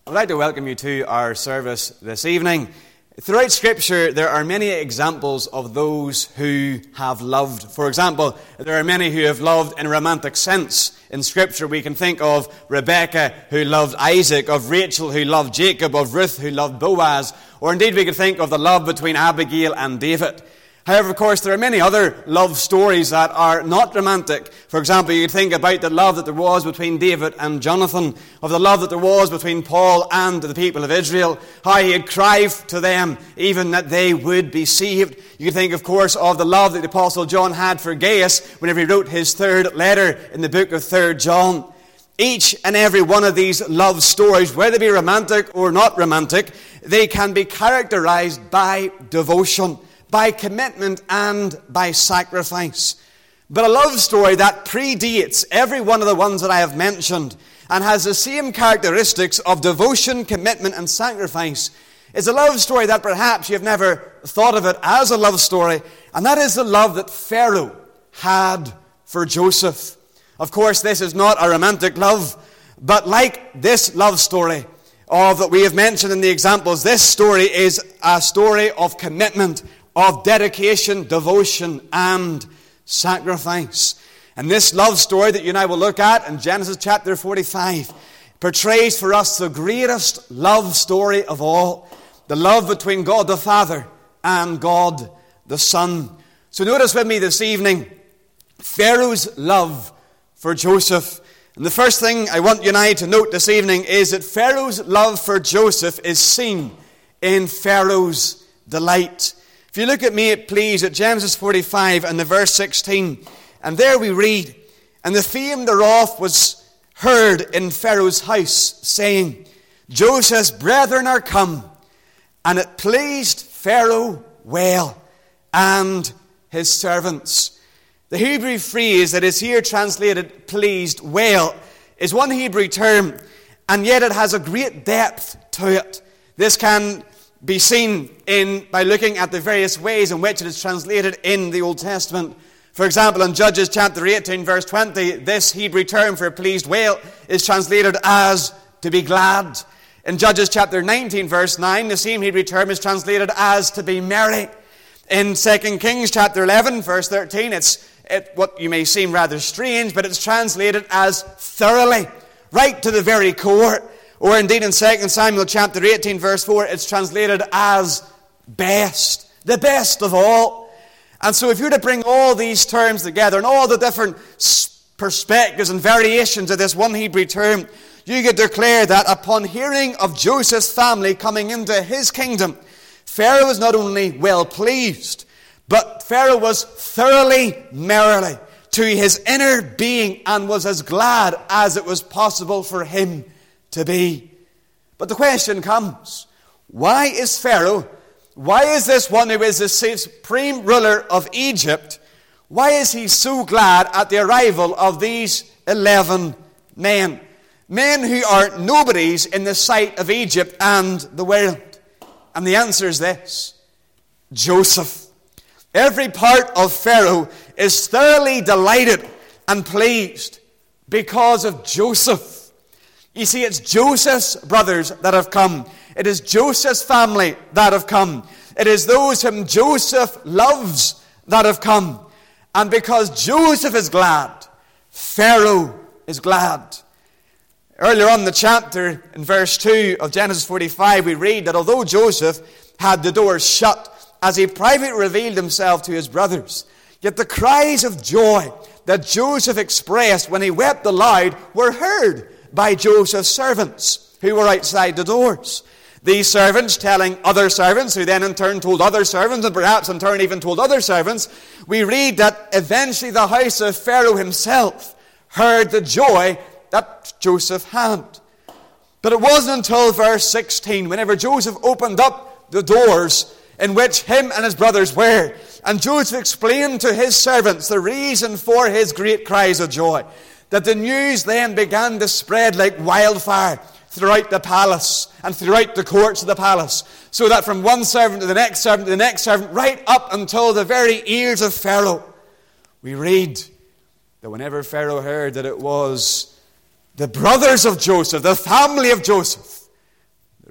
I would like to welcome you to our service this evening. Throughout Scripture, there are many examples of those who have loved. For example, there are many who have loved in a romantic sense. In Scripture, we can think of Rebekah who loved Isaac, of Rachel who loved Jacob, of Ruth who loved Boaz, or indeed we can think of the love between Abigail and David. However, of course, there are many other love stories that are not romantic. For example, you could think about the love that there was between David and Jonathan, of the love that there was between Paul and the people of Israel, how he had cried to them even that they would be saved. You could think, of course, of the love that the Apostle John had for Gaius whenever he wrote his third letter in the book of 3 John. Each and every one of these love stories, whether they be romantic or not romantic, they can be characterized by devotion, by commitment, and by sacrifice. But a love story that predates every one of the ones that I have mentioned and has the same characteristics of devotion, commitment, and sacrifice is a love story that perhaps you've never thought of it as a love story, and that is the love that Pharaoh had for Joseph. Of course, this is not a romantic love, but like this love story that we have mentioned in the examples, this story is a story of commitment, of dedication, devotion, and sacrifice. And this love story that you and I will look at in Genesis chapter 45 portrays for us the greatest love story of all, the love between God the Father and God the Son. So notice with me this evening Pharaoh's love for Joseph. And the first thing I want you and I to note this evening is that Pharaoh's love for Joseph is seen in Pharaoh's delight. If you look at me, please, at Genesis 45 and the verse 16, and there we read, "And the fame thereof was heard in Pharaoh's house, saying, Joseph's brethren are come, and it pleased Pharaoh well, and his servants." The Hebrew phrase that is here translated "pleased well" is one Hebrew term, and yet it has a great depth to it. This can be seen by looking at the various ways in which it is translated in the Old Testament. For example, in Judges chapter 18, verse 20, this Hebrew term for pleased well is translated as to be glad. In Judges chapter 19, verse 9, the same Hebrew term is translated as to be merry. In 2 Kings chapter 11, verse 13, it's what you may seem rather strange, but it's translated as thoroughly, right to the very core. Or indeed in 2 Samuel chapter 18, verse 4, it's translated as best, the best of all. And so if you were to bring all these terms together and all the different perspectives and variations of this one Hebrew term, you could declare that upon hearing of Joseph's family coming into his kingdom, Pharaoh was not only well pleased, but Pharaoh was thoroughly merry to his inner being and was as glad as it was possible for him to be. But the question comes, why is Pharaoh, why is this one who is the supreme ruler of Egypt, why is he so glad at the arrival of these 11 men? Men who are nobodies in the sight of Egypt and the world. And the answer is this: Joseph. Every part of Pharaoh is thoroughly delighted and pleased because of Joseph. You see, it's Joseph's brothers that have come. It is Joseph's family that have come. It is those whom Joseph loves that have come. And because Joseph is glad, Pharaoh is glad. Earlier on in the chapter, in verse 2 of Genesis 45, we read that although Joseph had the doors shut as he privately revealed himself to his brothers, yet the cries of joy that Joseph expressed when he wept aloud were heard by Joseph's servants who were outside the doors. These servants telling other servants, who then in turn told other servants, and perhaps in turn even told other servants, we read that eventually the house of Pharaoh himself heard the joy that Joseph had. But it wasn't until verse 16, whenever Joseph opened up the doors in which him and his brothers were, and Joseph explained to his servants the reason for his great cries of joy, that the news then began to spread like wildfire throughout the palace and throughout the courts of the palace, so that from one servant to the next servant to the next servant, right up until the very ears of Pharaoh, we read that whenever Pharaoh heard that it was the brothers of Joseph, the family of Joseph,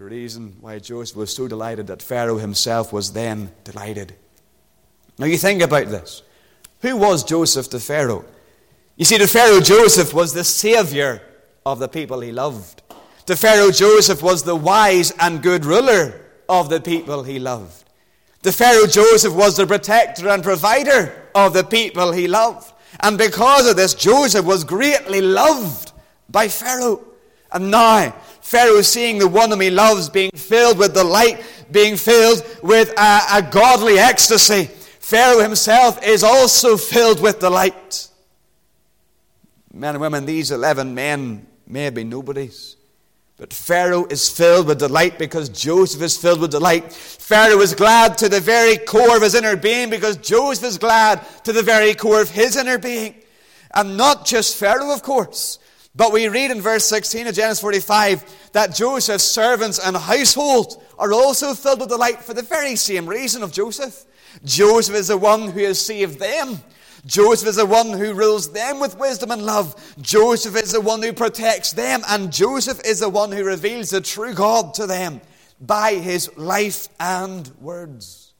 reason why Joseph was so delighted that Pharaoh himself was then delighted. Now you think about this. Who was Joseph to Pharaoh? You see, to Pharaoh, Joseph was the savior of the people he loved. To Pharaoh, Joseph was the wise and good ruler of the people he loved. To Pharaoh, Joseph was the protector and provider of the people he loved. And because of this, Joseph was greatly loved by Pharaoh. And now, Pharaoh, seeing the one whom he loves being filled with delight, being filled with a godly ecstasy, Pharaoh himself is also filled with delight. Men and women, these 11 men may have been nobodies, but Pharaoh is filled with delight because Joseph is filled with delight. Pharaoh is glad to the very core of his inner being because Joseph is glad to the very core of his inner being. And not just Pharaoh, of course, but we read in verse 16 of Genesis 45 that Joseph's servants and household are also filled with delight for the very same reason of Joseph. Joseph is the one who has saved them. Joseph is the one who rules them with wisdom and love. Joseph is the one who protects them. And Joseph is the one who reveals the true God to them by his life and words.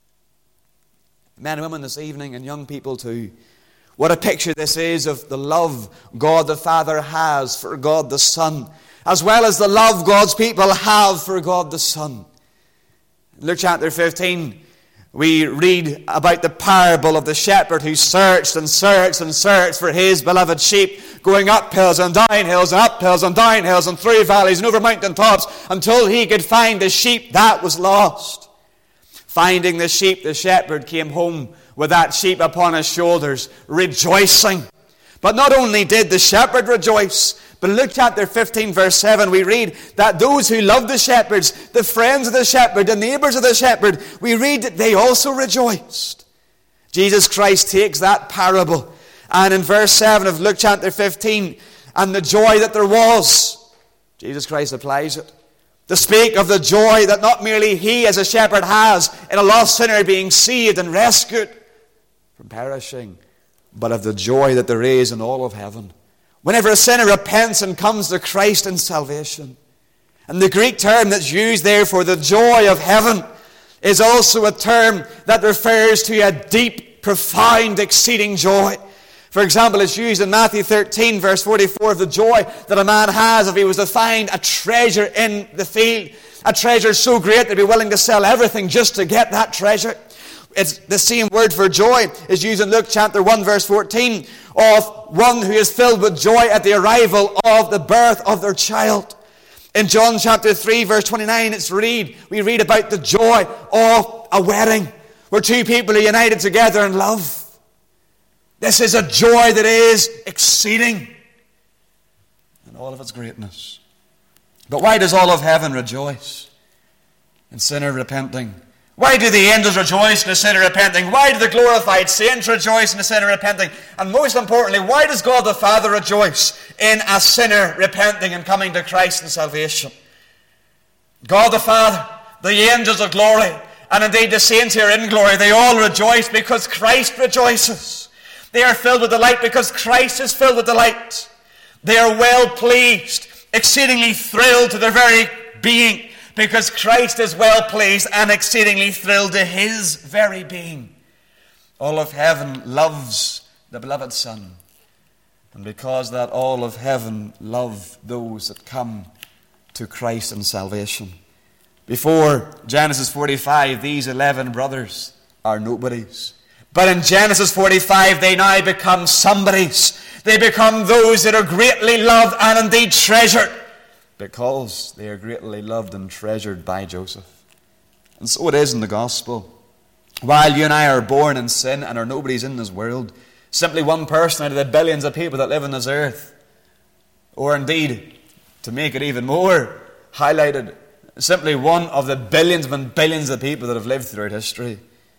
Men and women this evening, and young people too, what a picture this is of the love God the Father has for God the Son, as well as the love God's people have for God the Son. Luke chapter 15, we read about the parable of the shepherd who searched and searched and searched for his beloved sheep, going up hills and down hills and up hills and down hills and through valleys and over mountain tops until he could find the sheep that was lost. Finding the sheep, the shepherd came home with that sheep upon his shoulders, rejoicing. But not only did the shepherd rejoice, but Luke chapter 15 verse 7, we read that those who loved the shepherds, the friends of the shepherd, the neighbors of the shepherd, we read that they also rejoiced. Jesus Christ takes that parable, and in verse 7 of Luke chapter 15, and the joy that there was, Jesus Christ applies it to speak of the joy that not merely he as a shepherd has in a lost sinner being saved and rescued from perishing, but of the joy that there is in all of heaven whenever a sinner repents and comes to Christ in salvation. And the Greek term that's used there for the joy of heaven is also a term that refers to a deep, profound, exceeding joy. For example, it's used in Matthew 13, verse 44, of the joy that a man has if he was to find a treasure in the field. A treasure so great that he'd be willing to sell everything just to get that treasure. It's the same word for joy is used in Luke chapter 1 verse 14 of one who is filled with joy at the arrival of the birth of their child. In John chapter 3 verse 29 we read about the joy of a wedding where two people are united together in love. This is a joy that is exceeding in all of its greatness. But why does all of heaven rejoice in sinner repenting? Why do the angels rejoice in a sinner repenting? Why do the glorified saints rejoice in a sinner repenting? And most importantly, why does God the Father rejoice in a sinner repenting and coming to Christ in salvation? God the Father, the angels of glory, and indeed the saints here in glory, they all rejoice because Christ rejoices. They are filled with delight because Christ is filled with delight. They are well pleased, exceedingly thrilled to their very being, because Christ is well pleased and exceedingly thrilled to his very being. All of heaven loves the beloved Son. And because that all of heaven love those that come to Christ in salvation. Before Genesis 45, these 11 brothers are nobodies. But in Genesis 45, they now become somebodies. They become those that are greatly loved and indeed treasured, because they are greatly loved and treasured by Joseph. And so it is in the gospel. While you and I are born in sin and are nobodies in this world, simply one person out of the billions of people that live on this earth, or indeed, to make it even more highlighted, simply one of the billions and billions of people that have lived throughout history.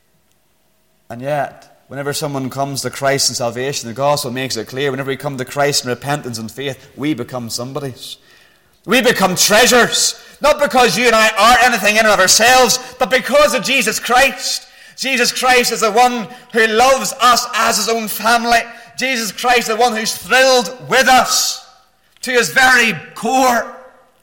And yet, whenever someone comes to Christ in salvation, the gospel makes it clear, whenever we come to Christ in repentance and faith, we become somebodies. We become treasures, not because you and I are anything in and of ourselves, but because of Jesus Christ. Jesus Christ is the one who loves us as his own family. Jesus Christ is the one who's thrilled with us to his very core.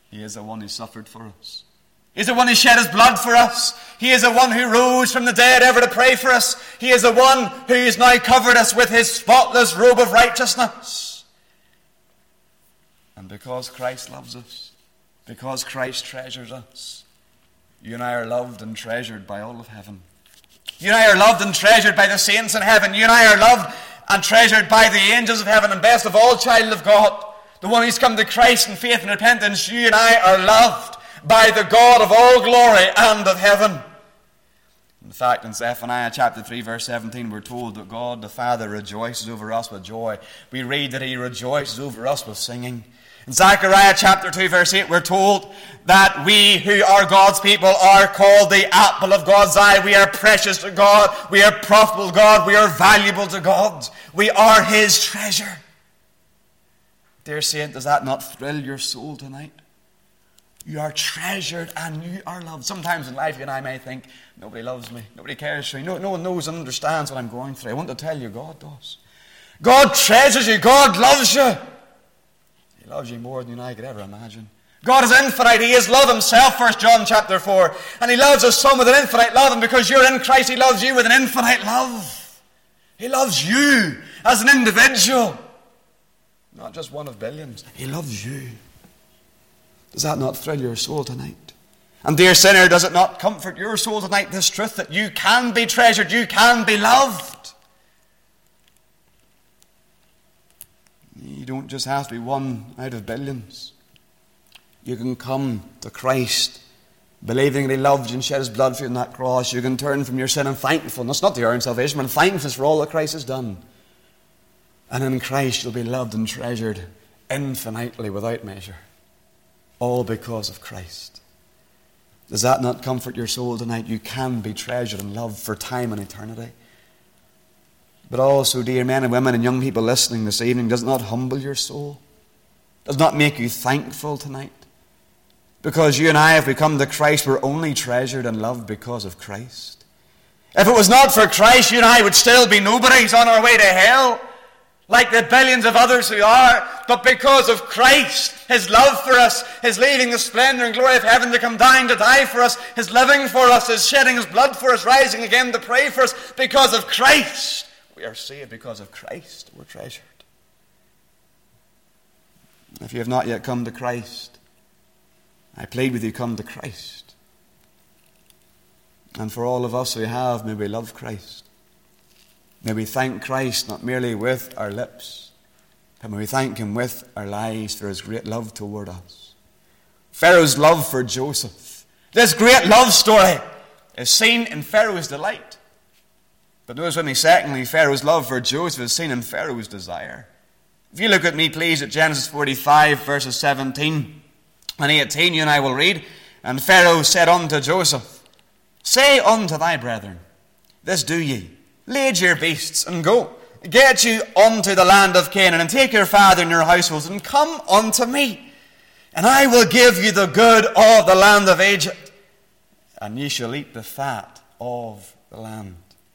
He is the one who suffered for us. He is the one who shed his blood for us. He is the one who rose from the dead ever to pray for us. He is the one who has now covered us with his spotless robe of righteousness. And because Christ loves us, because Christ treasures us, you and I are loved and treasured by all of heaven. You and I are loved and treasured by the saints in heaven. You and I are loved and treasured by the angels of heaven. And best of all, child of God, the one who's come to Christ in faith and repentance, you and I are loved by the God of all glory and of heaven. In fact, in Zephaniah chapter 3, verse 17, we're told that God the Father rejoices over us with joy. We read that he rejoices over us with singing. In Zechariah chapter 2, verse 8, we're told that we who are God's people are called the apple of God's eye. We are precious to God. We are profitable to God. We are valuable to God. We are his treasure. Dear saint, does that not thrill your soul tonight? You are treasured and you are loved. Sometimes in life you and I may think, nobody loves me, nobody cares for me, no one knows and understands what I'm going through. I want to tell you, God does. God treasures you, God loves you. He loves you more than you and I could ever imagine. God is infinite, he is love himself, 1 John chapter 4. And he loves us so with an infinite love, and because you're in Christ, he loves you with an infinite love. He loves you as an individual. Not just one of billions. He loves you. Does that not thrill your soul tonight? And dear sinner, does it not comfort your soul tonight, this truth that you can be treasured, you can be loved? You don't just have to be one out of billions. You can come to Christ, believing that he loved you and shed his blood for you on that cross. You can turn from your sin in thankfulness, not to earn salvation, but in thankfulness for all that Christ has done. And in Christ you'll be loved and treasured infinitely without measure. All because of Christ. Does that not comfort your soul tonight? You can be treasured and loved for time and eternity. But also, dear men and women and young people listening this evening, does it not humble your soul? Does it not make you thankful tonight? Because you and I, if we come to Christ, we're only treasured and loved because of Christ. If it was not for Christ, you and I would still be nobodies on our way to hell, like the billions of others who are. But because of Christ, his love for us, his leaving the splendor and glory of heaven to come down to die for us, his living for us, his shedding his blood for us, rising again to pray for us, because of Christ, we are saved. Because of Christ, we're treasured. If you have not yet come to Christ, I plead with you, come to Christ. And for all of us who have, may we love Christ. May we thank Christ not merely with our lips, but may we thank him with our lives for his great love toward us. Pharaoh's love for Joseph, this great love story, is seen in Pharaoh's delight. But notice with me, secondly, Pharaoh's love for Joseph is seen in Pharaoh's desire. If you look at me, please, at Genesis 45, verses 17 and 18, you and I will read, And Pharaoh said unto Joseph, Say unto thy brethren, This do ye, Lead your beasts, and go. Get you unto the land of Canaan, and take your father and your households, and come unto me. And I will give you the good of the land of Egypt, and ye shall eat the fat of the land.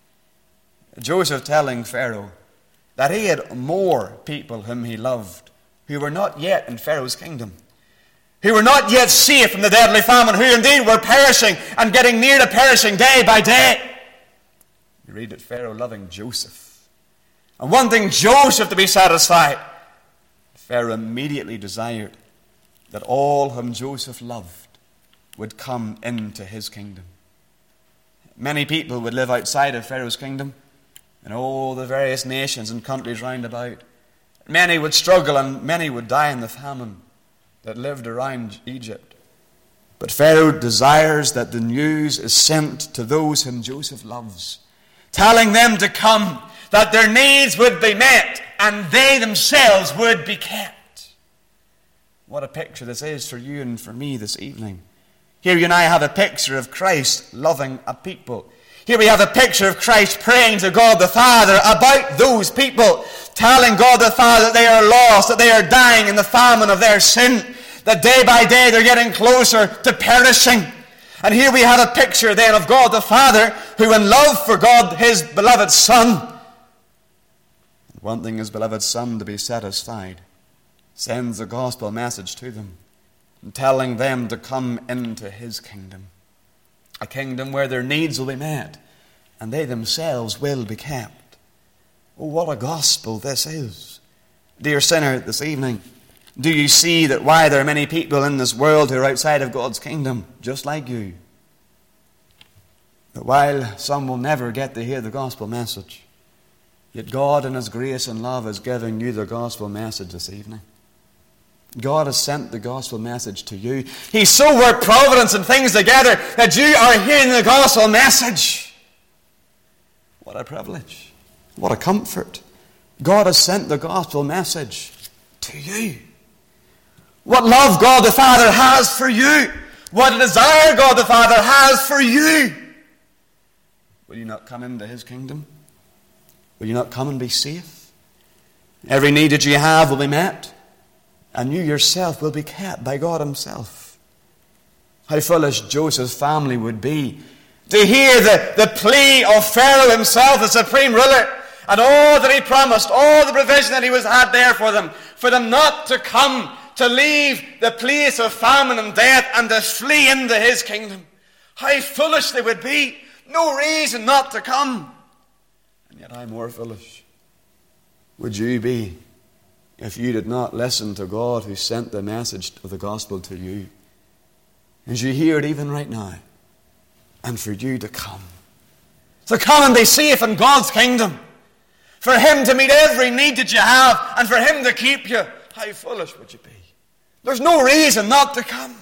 Joseph telling Pharaoh that he had more people whom he loved, who were not yet in Pharaoh's kingdom, who were not yet safe from the deadly famine, who indeed were perishing and getting near to perishing day by day. You read that Pharaoh loving Joseph and wanting Joseph to be satisfied. Pharaoh immediately desired that all whom Joseph loved would come into his kingdom. Many people would live outside of Pharaoh's kingdom in all the various nations and countries round about. Many would struggle and many would die in the famine that lived around Egypt. But Pharaoh desires that the news is sent to those whom Joseph loves, telling them to come, that their needs would be met, and they themselves would be kept. What a picture this is for you and for me this evening. Here you and I have a picture of Christ loving a people. Here we have a picture of Christ praying to God the Father about those people, telling God the Father that they are lost, that they are dying in the famine of their sin, that day by day they're getting closer to perishing. And here we have a picture then of God the Father, who in love for God, his beloved Son, wanting his beloved Son to be satisfied, sends a gospel message to them. and telling them to come into his kingdom. A kingdom where their needs will be met and they themselves will be kept. Oh, what a gospel this is. Dear sinner, this evening, do you see that why there are many people in this world who are outside of God's kingdom, just like you? That while some will never get to hear the gospel message, yet God in his grace and love is giving you the gospel message this evening. God has sent the gospel message to you. He's so worked providence and things together that you are hearing the gospel message. What a privilege. What a comfort. God has sent the gospel message to you. What love God the Father has for you. What a desire God the Father has for you. Will you not come into his kingdom? Will you not come and be safe? Every need that you have will be met. And you yourself will be kept by God himself. How foolish Joseph's family would be to hear the plea of Pharaoh himself, the supreme ruler, and all that he promised, all the provision that he had there for them not to come, to leave the place of famine and death and to flee into his kingdom. How foolish they would be. No reason not to come. And yet how more foolish would you be if you did not listen to God who sent the message of the gospel to you. As you hear it even right now. And for you to come. To come and be safe in God's kingdom. For him to meet every need that you have. And for him to keep you. How foolish would you be? There's no reason not to come.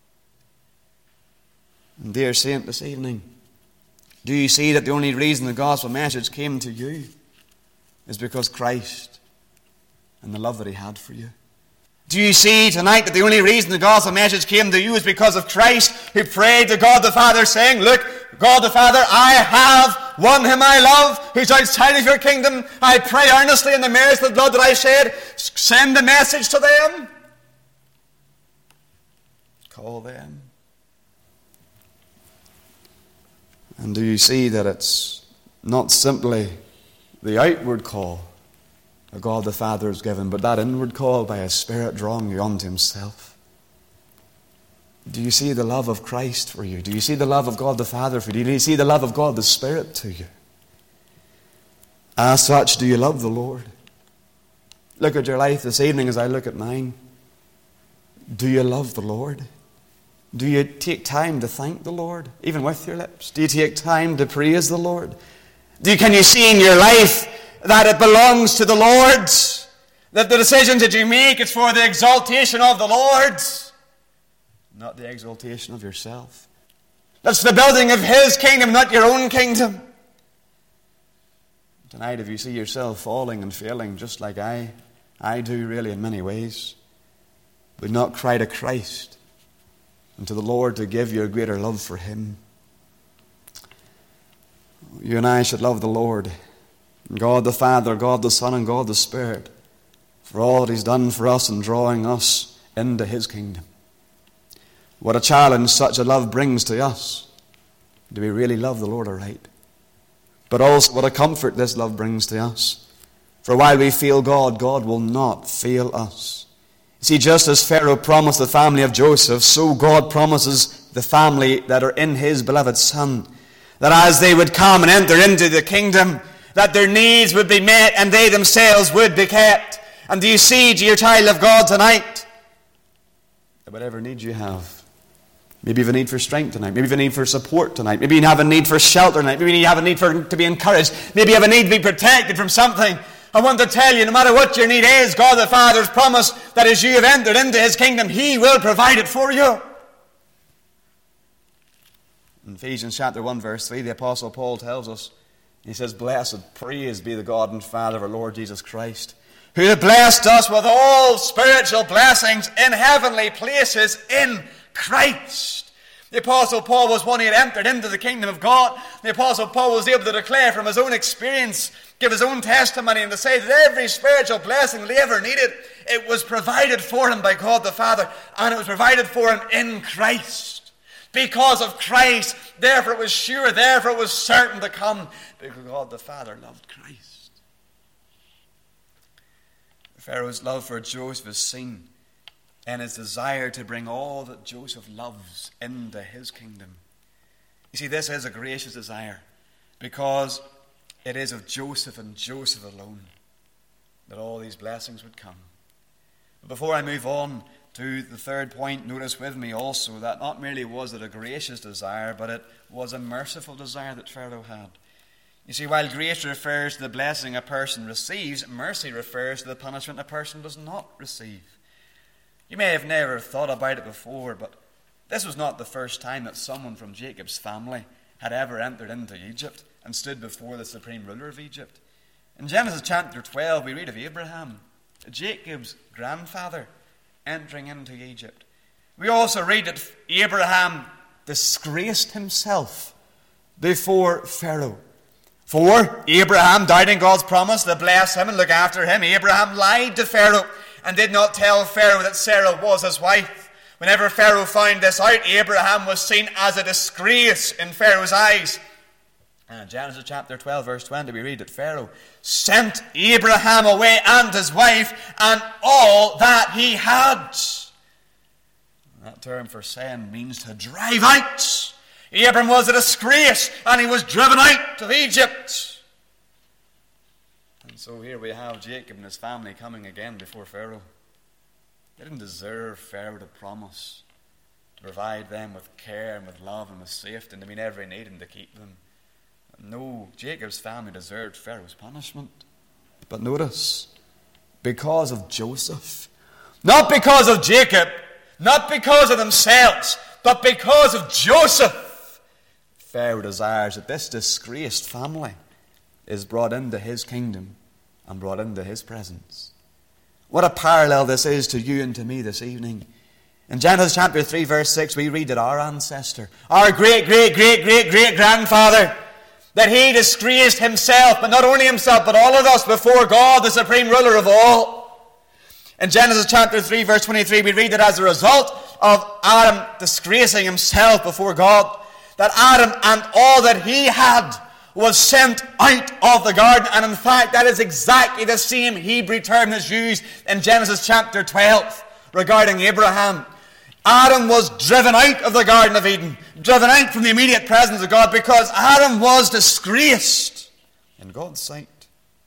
And dear saint, this evening, do you see that the only reason the gospel message came to you is because Christ and the love that he had for you? Do you see tonight that the only reason the gospel message came to you is because of Christ, who prayed to God the Father saying, look, God the Father, I have one whom I love, who's outside of your kingdom. I pray earnestly in the merits of the blood that I shed. Send the message to them. Call them. And do you see that it's not simply the outward call that God the Father has given, but that inward call by his Spirit drawing you unto himself? Do you see the love of Christ for you? Do you see the love of God the Father for you? Do you see the love of God the Spirit to you? As such, do you love the Lord? Look at your life this evening as I look at mine. Do you love the Lord? Do you take time to thank the Lord, even with your lips? Do you take time to praise the Lord? Can you see in your life that it belongs to the Lord? That the decisions that you make is for the exaltation of the Lord, not the exaltation of yourself. That's the building of his kingdom, not your own kingdom. Tonight, if you see yourself falling and failing just like I do really in many ways, would not cry to Christ and to the Lord to give you a greater love for him. You and I should love the Lord, God the Father, God the Son, and God the Spirit, for all that he's done for us in drawing us into his kingdom. What a challenge such a love brings to us. Do we really love the Lord aright? But also what a comfort this love brings to us. For while we fail God, God will not fail us. See, just as Pharaoh promised the family of Joseph, so God promises the family that are in his beloved Son, that as they would come and enter into the kingdom, that their needs would be met and they themselves would be kept. And do you see, dear child of God, tonight, that whatever need you have, maybe you have a need for strength tonight, maybe you have a need for support tonight, maybe you have a need for shelter tonight, maybe you have a need to be encouraged, maybe you have a need to be protected from something. I want to tell you, no matter what your need is, God the Father has promised that as you have entered into his kingdom, he will provide it for you. In Ephesians chapter 1, verse 3, the Apostle Paul tells us, he says, blessed, praise be the God and Father of our Lord Jesus Christ, who hath blessed us with all spiritual blessings in heavenly places in Christ. The Apostle Paul was one who had entered into the kingdom of God. The Apostle Paul was able to declare from his own experience, give his own testimony, and to say that every spiritual blessing that he ever needed, it was provided for him by God the Father, and it was provided for him in Christ. Because of Christ, therefore it was sure, therefore it was certain to come, because God the Father loved Christ. Pharaoh's love for Joseph is seen in his desire to bring all that Joseph loves into his kingdom. You see, this is a gracious desire because it is of Joseph and Joseph alone that all these blessings would come. But before I move on to the third point, notice with me also that not merely was it a gracious desire, but it was a merciful desire that Pharaoh had. You see, while grace refers to the blessing a person receives, mercy refers to the punishment a person does not receive. You may have never thought about it before, but this was not the first time that someone from Jacob's family had ever entered into Egypt and stood before the supreme ruler of Egypt. In Genesis chapter 12, we read of Abraham, Jacob's grandfather, entering into Egypt. We also read that Abraham disgraced himself before Pharaoh. For Abraham, doubting God's promise to bless him and look after him, Abraham lied to Pharaoh and did not tell Pharaoh that Sarah was his wife. Whenever Pharaoh found this out, Abraham was seen as a disgrace in Pharaoh's eyes. And in Genesis chapter 12, verse 20, we read that Pharaoh sent Abraham away and his wife and all that he had. That term for send means to drive out. Abram was a disgrace and he was driven out of Egypt. And so here we have Jacob and his family coming again before Pharaoh. They didn't deserve Pharaoh to promise to provide them with care and with love and with safety and to meet every need and to keep them. No, Jacob's family deserved Pharaoh's punishment. But notice, because of Joseph, not because of Jacob, not because of themselves, but because of Joseph, Pharaoh desires that this disgraced family is brought into his kingdom and brought into his presence. What a parallel this is to you and to me this evening. In Genesis chapter 3, verse 6, we read that our ancestor, our great-great-great-great-great-grandfather, that he disgraced himself, but not only himself, but all of us before God, the supreme ruler of all. In Genesis chapter 3, verse 23, we read that as a result of Adam disgracing himself before God, that Adam and all that he had was sent out of the garden. And in fact, that is exactly the same Hebrew term that's used in Genesis chapter 12 regarding Abraham. Adam was driven out of the Garden of Eden, driven out from the immediate presence of God because Adam was disgraced in God's sight.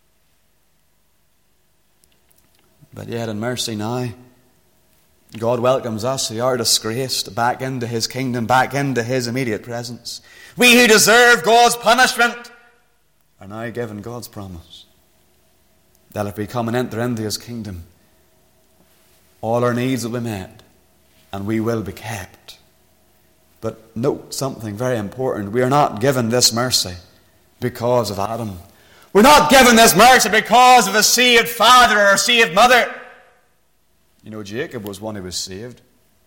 But yet in mercy now, God welcomes us who are disgraced back into his kingdom, back into his immediate presence. We who deserve God's punishment are now given God's promise that if we come and enter into his kingdom, all our needs will be met and we will be kept. But note something very important. We are not given this mercy because of Adam. We're not given this mercy because of a saved father or a saved mother. You know, Jacob was one who was saved.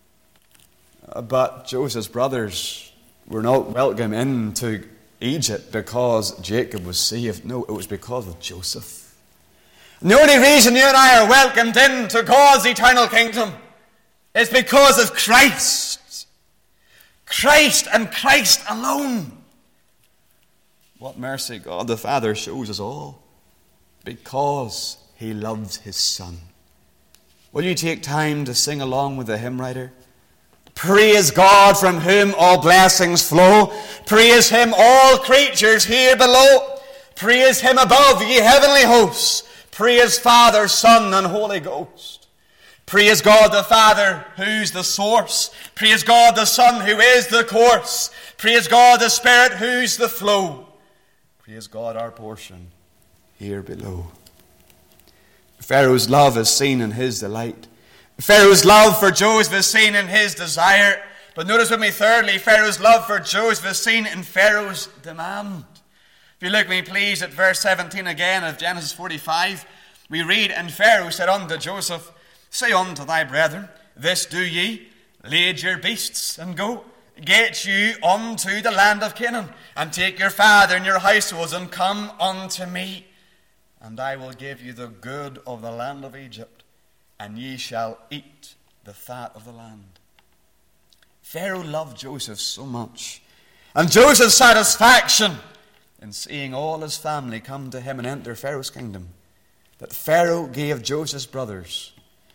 But Joseph's brothers were not welcome into Egypt because Jacob was saved. No, it was because of Joseph. And the only reason you and I are welcomed into God's eternal kingdom is because of Christ. Christ and Christ alone. What mercy God the Father shows us all because he loves his Son. Will you take time to sing along with the hymn writer? Praise God from whom all blessings flow. Praise him all creatures here below. Praise him above ye heavenly hosts. Praise Father, Son, and Holy Ghost. Praise God the Father, who's the source. Praise God the Son, who is the course. Praise God the Spirit, who's the flow. Praise God our portion here below. Pharaoh's love is seen in his delight. Pharaoh's love for Joseph is seen in his desire. But notice with me thirdly, Pharaoh's love for Joseph is seen in Pharaoh's demand. If you look with me please at verse 17 again of Genesis 45, we read, And Pharaoh said unto Joseph, Say unto thy brethren, This do ye, lade your beasts and go. Get you unto the land of Canaan, and take your father and your households, and come unto me. And I will give you the good of the land of Egypt, and ye shall eat the fat of the land. Pharaoh loved Joseph so much, and Joseph's satisfaction in seeing all his family come to him and enter Pharaoh's kingdom, that Pharaoh gave Joseph's brothers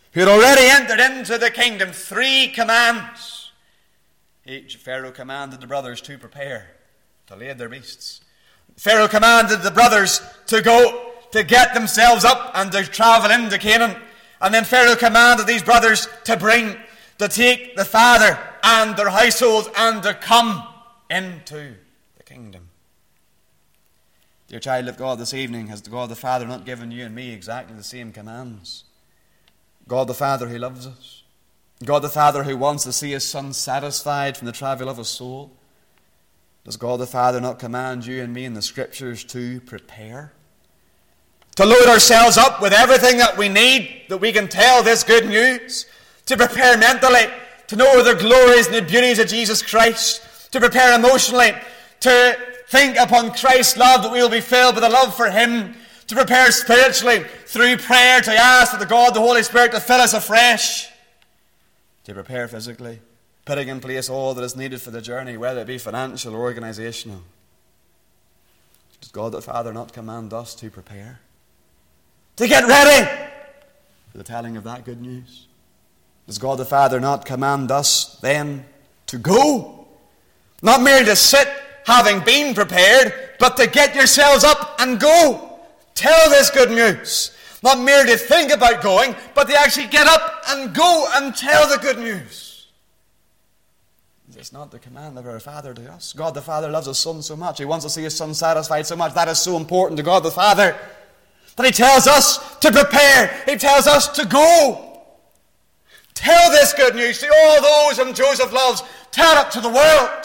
who had already entered into the kingdom. 3 commands. Pharaoh commanded the brothers to prepare, to lay their beasts. Pharaoh commanded the brothers to go, to get themselves up and to travel into Canaan. And then Pharaoh commanded these brothers to take the father and their households and to come into the kingdom. Dear child of God, this evening, has God the Father not given you and me exactly the same commands? God the Father who loves us. God the Father who wants to see his Son satisfied from the travail of his soul. Does God the Father not command you and me in the Scriptures to prepare? To load ourselves up with everything that we need, that we can tell this good news. To prepare mentally, to know the glories and the beauties of Jesus Christ. To prepare emotionally, to think upon Christ's love, that we will be filled with a love for him. To prepare spiritually, through prayer, to ask for the God, the Holy Spirit, to fill us afresh. To prepare physically, putting in place all that is needed for the journey, whether it be financial or organizational. Does God the Father not command us to prepare? To get ready for the telling of that good news? Does God the Father not command us then to go? Not merely to sit, having been prepared, but to get yourselves up and go. Tell this good news. Not merely to think about going, but to actually get up and go and tell the good news. It's not the command of our Father to us. God the Father loves his Son so much. He wants to see his Son satisfied so much. That is so important to God the Father, that he tells us to prepare. He tells us to go. Tell this good news to all those whom Joseph loves. Tell it to the world.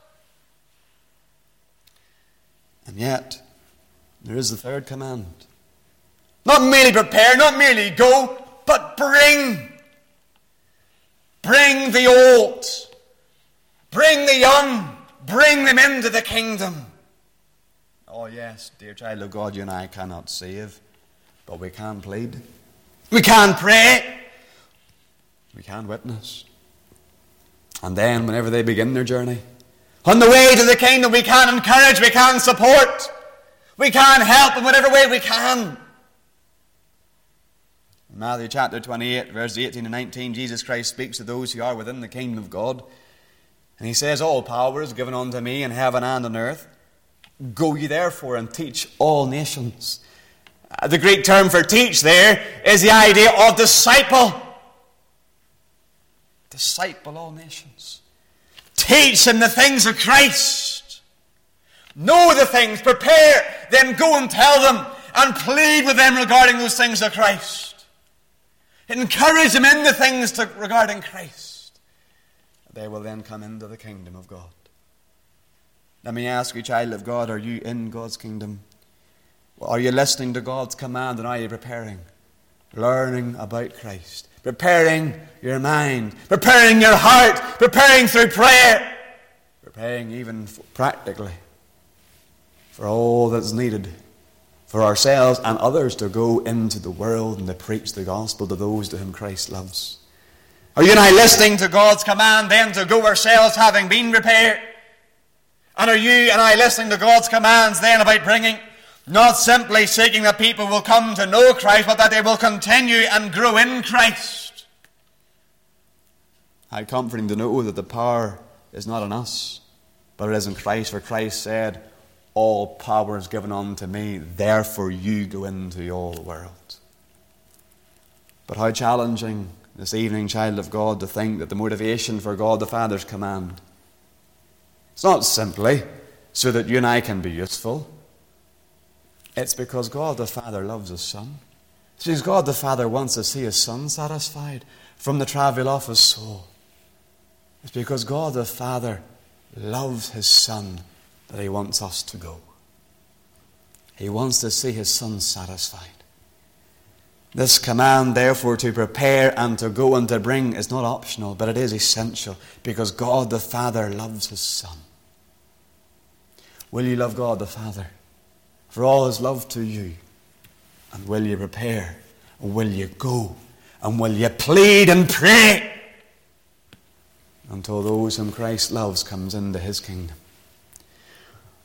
And yet, there is the third command. Not merely prepare, not merely go, but bring. Bring the old. Bring the young. Bring them into the kingdom. Oh yes, dear child of God, you and I cannot save, but we can plead. We can pray. We can witness. And then, whenever they begin their journey, on the way to the kingdom, we can encourage, we can support, we can help in whatever way we can. In Matthew chapter 28, verses 18 and 19, Jesus Christ speaks to those who are within the kingdom of God. And he says, all power is given unto me in heaven and on earth. Go ye therefore and teach all nations. The Greek term for teach there is the idea of disciple. Disciple all nations. Teach them the things of Christ. Know the things, prepare, then go and tell them and plead with them regarding those things of Christ. Encourage them in the things regarding Christ. They will then come into the kingdom of God. Let me ask you, child of God, are you in God's kingdom? Are you listening to God's command, and are you preparing? Learning about Christ. Preparing your mind. Preparing your heart. Preparing through prayer. Preparing even practically for all that's needed for ourselves and others to go into the world and to preach the gospel to those to whom Christ loves. Are you and I listening to God's command then to go ourselves having been prepared? And are you and I listening to God's commands then about bringing? Not simply seeking that people will come to know Christ, but that they will continue and grow in Christ. How comforting to know that the power is not in us, but it is in Christ. For Christ said, all power is given unto me, therefore you go into all the world. But how challenging this evening, child of God, to think that the motivation for God the Father's command, it's not simply so that you and I can be useful. It's because God the Father loves his Son. It's because God the Father wants to see his Son satisfied from the travail of his soul. It's because God the Father loves his Son that he wants us to go. He wants to see his Son satisfied. This command, therefore, to prepare and to go and to bring is not optional, but it is essential because God the Father loves his Son. Will you love God the Father for all his love to you? And will you prepare? And will you go? And will you plead and pray until those whom Christ loves comes into his kingdom?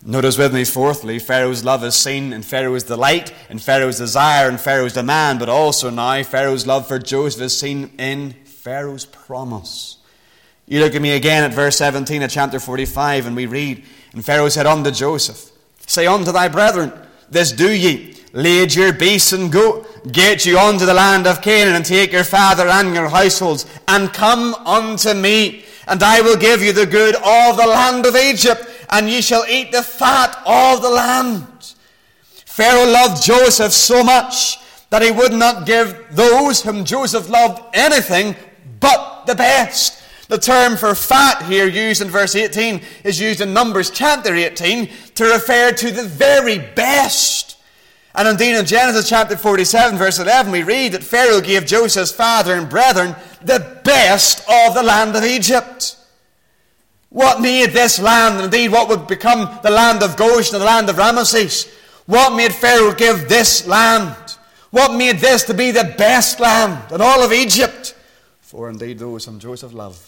Notice with me, fourthly, Pharaoh's love is seen in Pharaoh's delight, in Pharaoh's desire, in Pharaoh's demand, but also now Pharaoh's love for Joseph is seen in Pharaoh's promise. You look at me again at verse 17 of chapter 45, and we read, And Pharaoh said unto Joseph, Say unto thy brethren, This do ye, lead your beasts and go, get you unto the land of Canaan, and take your father and your households, and come unto me, and I will give you the good of the land of Egypt, and ye shall eat the fat of the land. Pharaoh loved Joseph so much that he would not give those whom Joseph loved anything but the best. The term for fat here used in verse 18 is used in Numbers chapter 18 to refer to the very best. And indeed in Genesis chapter 47 verse 11 we read that Pharaoh gave Joseph's father and brethren the best of the land of Egypt. What made this land, and indeed what would become the land of Goshen and the land of Ramesses, what made Pharaoh give this land? What made this to be the best land in all of Egypt? For indeed those whom Joseph loved.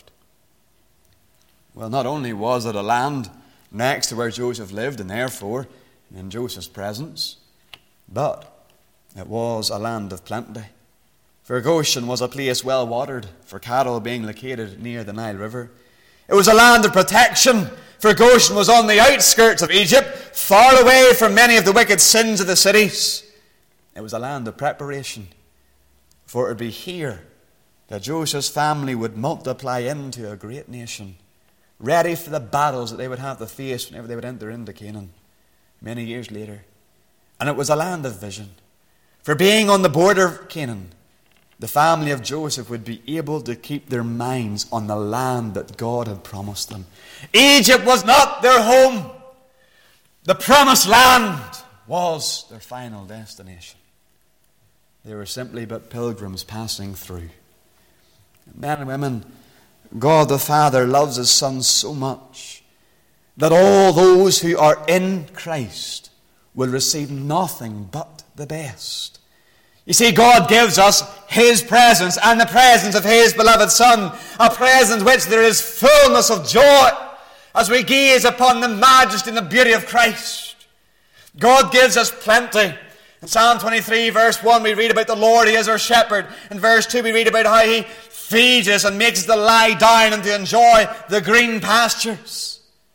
Well, not only was it a land next to where Joseph lived, and therefore in Joseph's presence, but it was a land of plenty. For Goshen was a place well watered, for cattle being located near the Nile River. It was a land of protection, for Goshen was on the outskirts of Egypt, far away from many of the wicked sins of the cities. It was a land of preparation, for it would be here that Joseph's family would multiply into a great nation, ready for the battles that they would have to face whenever they would enter into Canaan many years later. And it was a land of vision. For being on the border of Canaan, the family of Joseph would be able to keep their minds on the land that God had promised them. Egypt was not their home. The promised land was their final destination. They were simply but pilgrims passing through. Men and women, God the Father loves His Son so much that all those who are in Christ will receive nothing but the best. You see, God gives us His presence and the presence of His beloved Son, a presence which there is fullness of joy as we gaze upon the majesty and the beauty of Christ. God gives us plenty. In Psalm 23 verse 1 we read about the Lord, He is our shepherd. In verse 2 we read about how He feeds us and makes us to lie down and to enjoy the green pastures.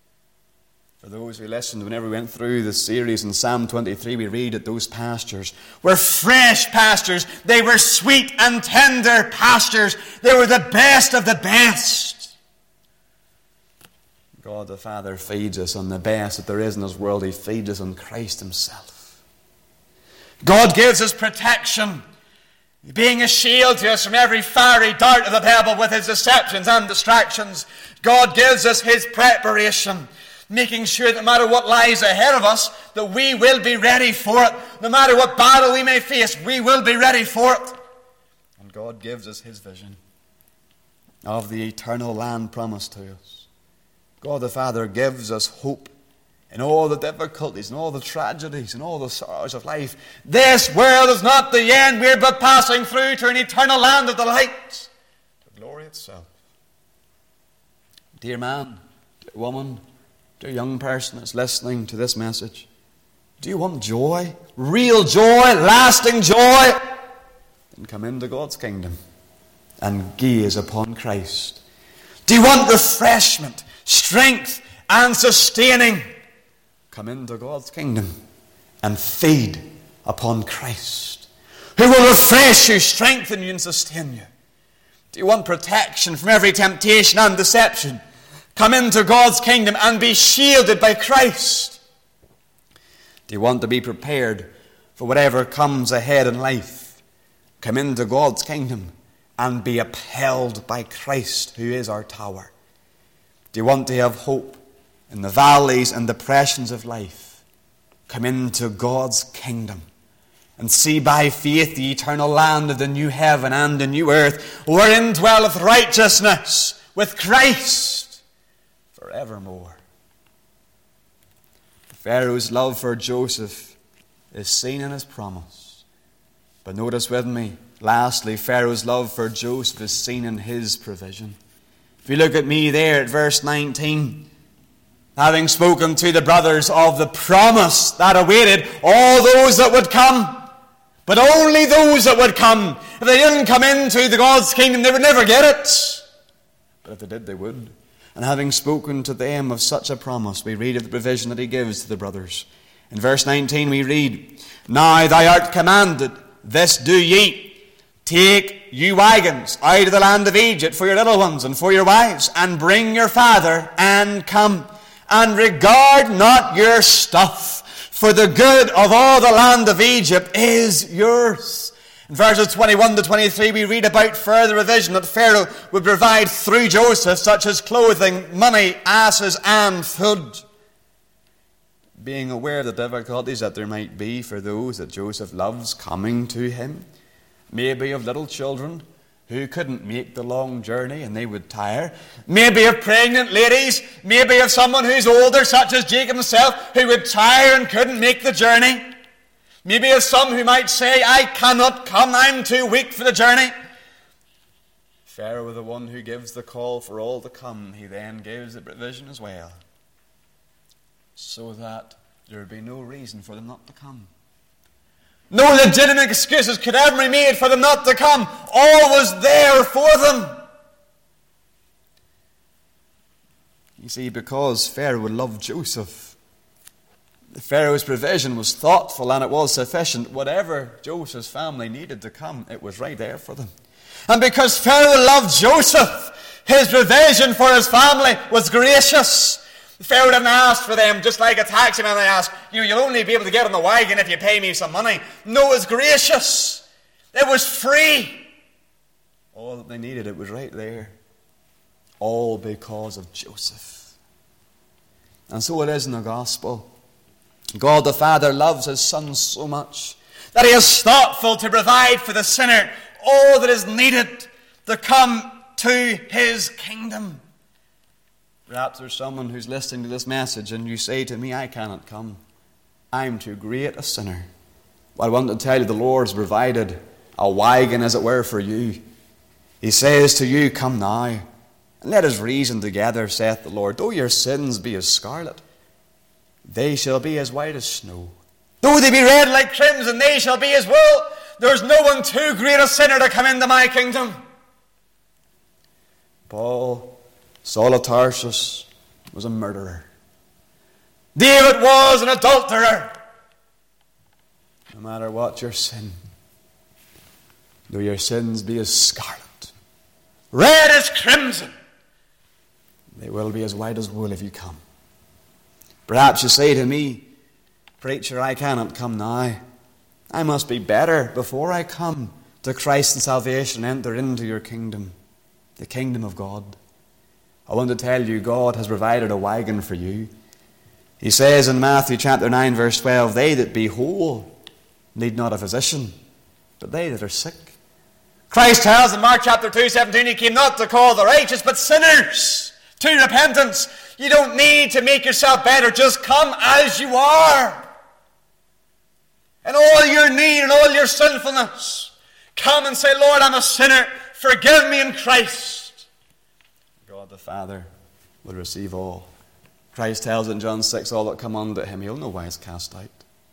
For those who listened whenever we went through the series in Psalm 23, we read that those pastures were fresh pastures. They were sweet and tender pastures. They were the best of the best. God the Father feeds us on the best that there is in this world. He feeds us on Christ Himself. God gives us protection, being a shield to us from every fiery dart of the devil with his deceptions and distractions. God gives us His preparation, making sure that no matter what lies ahead of us, that we will be ready for it. No matter what battle we may face, we will be ready for it. And God gives us His vision of the eternal land promised to us. God the Father gives us hope in all the difficulties and all the tragedies and all the sorrows of life. This world is not the end. We're but passing through to an eternal land of delight, to glory itself. Dear man, dear woman, dear young person that's listening to this message, do you want joy? Real joy, lasting joy? Then come into God's kingdom and gaze upon Christ. Do you want refreshment, strength, and sustaining? Come into God's kingdom and feed upon Christ, who will refresh you, strengthen you, and sustain you. Do you want protection from every temptation and deception? Come into God's kingdom and be shielded by Christ. Do you want to be prepared for whatever comes ahead in life? Come into God's kingdom and be upheld by Christ, who is our tower. Do you want to have hope in the valleys and depressions of life? Come into God's kingdom and see by faith the eternal land of the new heaven and the new earth, wherein dwelleth righteousness with Christ forevermore. Pharaoh's love for Joseph is seen in his promise. But notice with me, lastly, Pharaoh's love for Joseph is seen in his provision. If you look at me there at verse 19, having spoken to the brothers of the promise that awaited all those that would come, but only those that would come. If they didn't come into the God's kingdom, they would never get it. But if they did, they would. And having spoken to them of such a promise, we read of the provision that he gives to the brothers. In verse 19 we read, Now thou art commanded, this do ye, take you wagons out of the land of Egypt for your little ones and for your wives, and bring your father, and come, and regard not your stuff, for the good of all the land of Egypt is yours. In verses 21 to 23 we read about further provision that Pharaoh would provide through Joseph, such as clothing, money, asses, and food. Being aware of the difficulties that there might be for those that Joseph loves coming to him, maybe of little children who couldn't make the long journey and they would tire, maybe of pregnant ladies, maybe of someone who's older, such as Jacob himself, who would tire and couldn't make the journey, maybe of some who might say, I cannot come, I'm too weak for the journey. Pharaoh, the one who gives the call for all to come, he then gives the provision as well, so that there would be no reason for them not to come. No legitimate excuses could ever be made for them not to come. All was there for them. You see, because Pharaoh loved Joseph, Pharaoh's provision was thoughtful and it was sufficient. Whatever Joseph's family needed to come, it was right there for them. And because Pharaoh loved Joseph, his provision for his family was gracious. Pharaoh didn't ask for them just like a taxi man. They asked, you'll only be able to get on the wagon if you pay me some money. No, it was gracious. It was free. All that they needed, it was right there. All because of Joseph. And so it is in the gospel. God the Father loves his Son so much that he is thoughtful to provide for the sinner all that is needed to come to his kingdom. Perhaps there's someone who's listening to this message and you say to me, I cannot come. I'm too great a sinner. Well, I want to tell you the Lord has provided a wagon, as it were, for you. He says to you, come now, and let us reason together, saith the Lord. Though your sins be as scarlet, they shall be as white as snow. Though they be red like crimson, they shall be as wool. There's no one too great a sinner to come into my kingdom. Saul of Tarsus was a murderer. David was an adulterer. No matter what your sin, though your sins be as scarlet, red as crimson, they will be as white as wool if you come. Perhaps you say to me, preacher, I cannot come now. I must be better before I come to Christ and salvation and enter into your kingdom, the kingdom of God. I want to tell you, God has provided a wagon for you. He says in Matthew chapter 9, verse 12, they that be whole need not a physician, but they that are sick. Christ tells in Mark chapter 2, 17, he came not to call the righteous, but sinners to repentance. You don't need to make yourself better. Just come as you are. And all your need and all your sinfulness, come and say, Lord, I'm a sinner. Forgive me in Christ. God the Father will receive all. Christ tells in John 6, all that come unto him, he'll no wise cast out.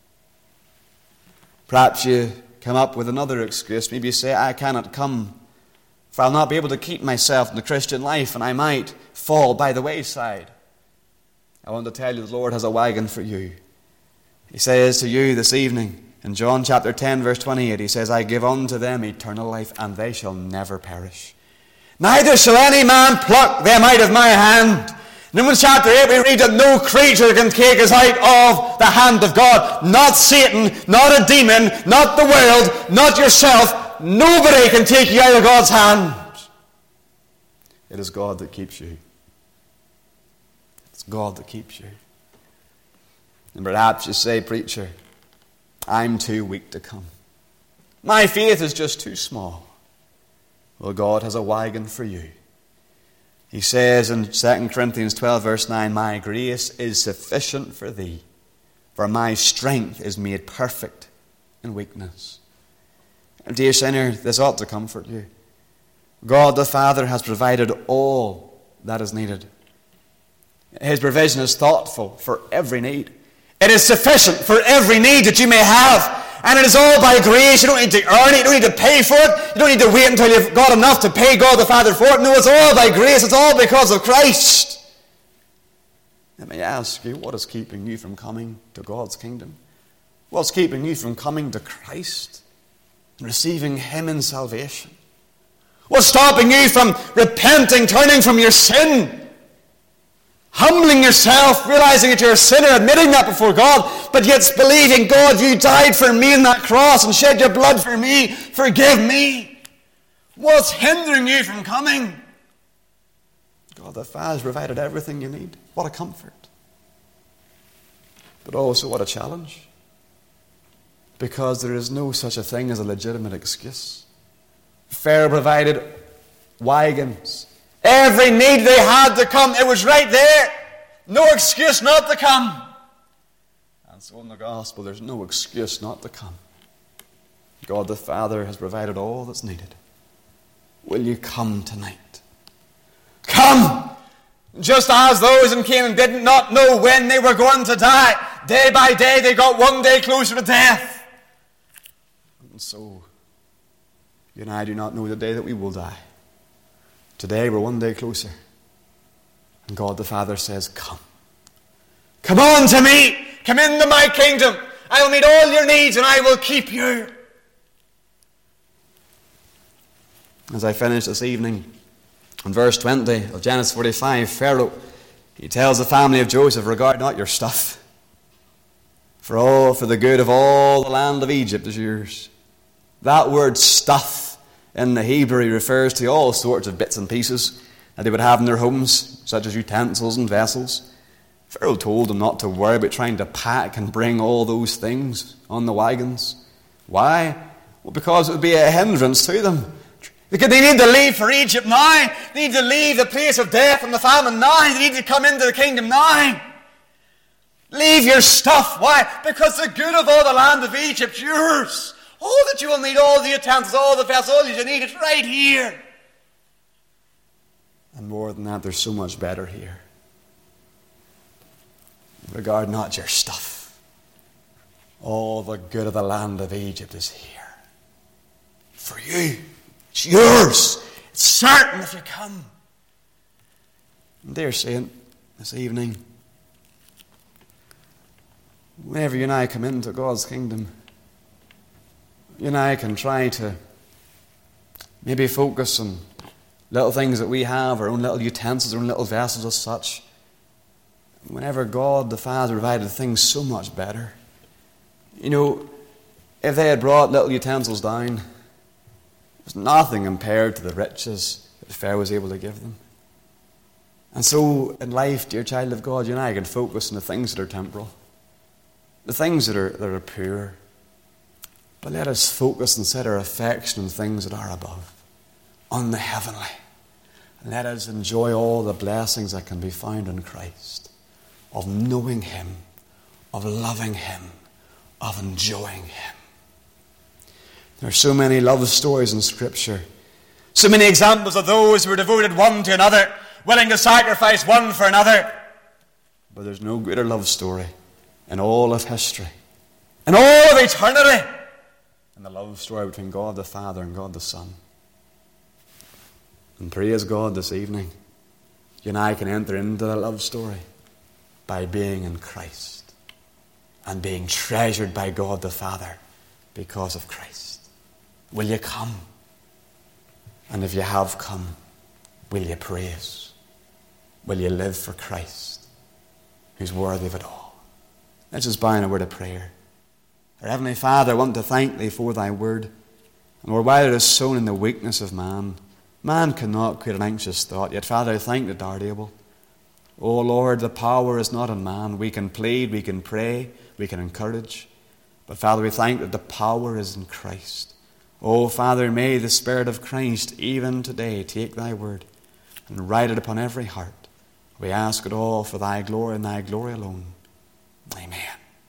Perhaps you come up with another excuse. Maybe you say, I cannot come, for I'll not be able to keep myself in the Christian life, and I might fall by the wayside. I want to tell you, the Lord has a wagon for you. He says to you this evening, in John chapter 10, verse 28, he says, I give unto them eternal life, and they shall never perish. Neither shall any man pluck them out of my hand. In Romans chapter 8 we read that no creature can take us out of the hand of God. Not Satan, not a demon, not the world, not yourself. Nobody can take you out of God's hand. It is God that keeps you. It's God that keeps you. And perhaps you say, preacher, I'm too weak to come. My faith is just too small. Well, God has a wagon for you. He says in 2 Corinthians 12, verse 9, my grace is sufficient for thee, for my strength is made perfect in weakness. And dear sinner, this ought to comfort you. God the Father has provided all that is needed. His provision is thoughtful for every need. It is sufficient for every need that you may have. And it is all by grace. You don't need to earn it. You don't need to pay for it. You don't need to wait until you've got enough to pay God the Father for it. No, it's all by grace. It's all because of Christ. Let me ask you, what is keeping you from coming to God's kingdom? What's keeping you from coming to Christ and receiving Him in salvation? What's stopping you from repenting, turning from your sin? Humbling yourself, realizing that you're a sinner, admitting that before God, but yet believing, God, you died for me on that cross and shed your blood for me. Forgive me. What's hindering you from coming? God the Father has provided everything you need. What a comfort. But also what a challenge. Because there is no such a thing as a legitimate excuse. Pharaoh provided wagons. Every need they had to come, it was right there. No excuse not to come. And so in the gospel, there's no excuse not to come. God the Father has provided all that's needed. Will you come tonight? Come! Just as those in Canaan did not know when they were going to die. Day by day, they got one day closer to death. And so, you and I do not know the day that we will die. Today we're one day closer. And God the Father says, come. Come on to me. Come into my kingdom. I will meet all your needs and I will keep you. As I finish this evening, in verse 20 of Genesis 45, Pharaoh, he tells the family of Joseph, regard not your stuff. For the good of all the land of Egypt is yours. That word stuff in the Hebrew refers to all sorts of bits and pieces that they would have in their homes, such as utensils and vessels. Pharaoh told them not to worry about trying to pack and bring all those things on the wagons. Why? Well, because it would be a hindrance to them. Because they need to leave for Egypt now. They need to leave the place of death and the famine now. They need to come into the kingdom now. Leave your stuff. Why? Because the good of all the land of Egypt is yours. All that you will need, all the utensils, all the vessels, all that you need, it's right here. And more than that, there's so much better here. Regard not your stuff. All the good of the land of Egypt is here. For you. It's yours. It's certain if you come. And dear saint, this evening, whenever you and I come into God's kingdom, you and I can try to maybe focus on little things that we have, our own little utensils, our own little vessels as such. Whenever God the Father provided things so much better. You know, if they had brought little utensils down, it was nothing compared to the riches that Pharaoh was able to give them. And so in life, dear child of God, you and I can focus on the things that are temporal, the things that are pure. But let us focus and set our affection on things that are above, on the heavenly. And let us enjoy all the blessings that can be found in Christ, of knowing Him, of loving Him, of enjoying Him. There are so many love stories in Scripture, so many examples of those who were devoted one to another, willing to sacrifice one for another. But there's no greater love story in all of history, in all of eternity, and the love story between God the Father and God the Son. And praise God this evening, you and I can enter into the love story by being in Christ and being treasured by God the Father because of Christ. Will you come? And if you have come, will you praise? Will you live for Christ, who's worthy of it all? Let's just bow in a word of prayer. Our Heavenly Father, I want to thank Thee for Thy word. And Lord, while it is sown in the weakness of man, man cannot create an anxious thought. Yet, Father, I thank Thee Thou art able. Oh Lord, the power is not in man. We can plead, we can pray, we can encourage. But Father, we thank that the power is in Christ. Oh Father, may the Spirit of Christ even today take Thy word and write it upon every heart. We ask it all for Thy glory and Thy glory alone. Amen.